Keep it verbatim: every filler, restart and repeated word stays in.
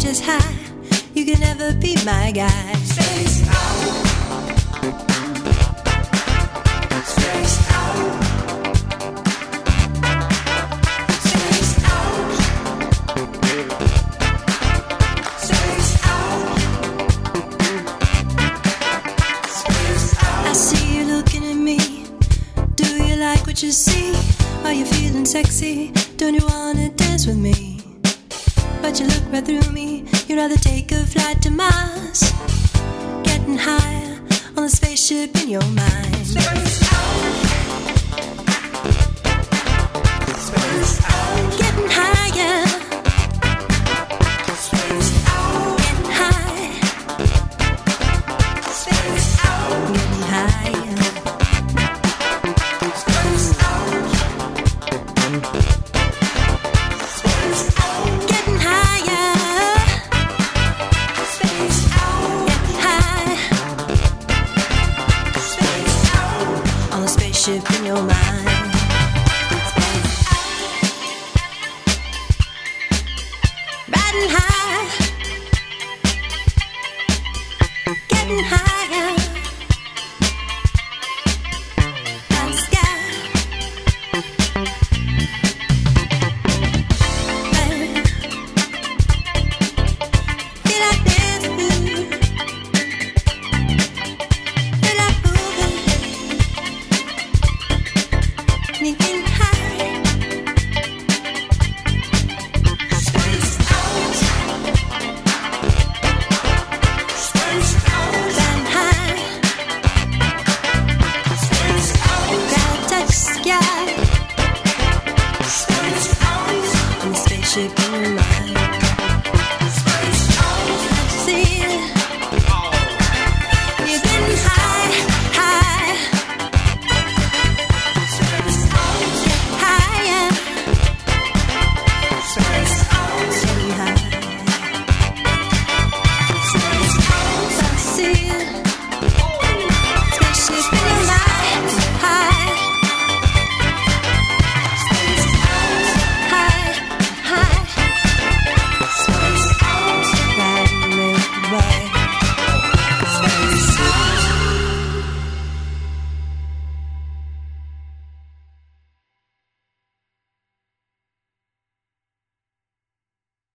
as high. You can never be my guy. Space out. Space out. Space out. Space out. Space out. I see you looking at me. Do you like what you see? Are you feeling sexy? Don't you wanna dance with me? But you look right through me. You'd rather take a flight to Mars. Getting higher on the spaceship in your mind. Space out. Space out. Getting higher. Space out. Getting high. Space out. Getting higher. Space out. Space out. Getting higher. Space out. Getting high. Space out. On the spaceship in your mind. Riding high. Getting higher. Down the sky. Feel like this, feel like moving, getting high. Space out, space out, flying high. Space out, gotta touch the sky. Space out, on the spaceship in your mind.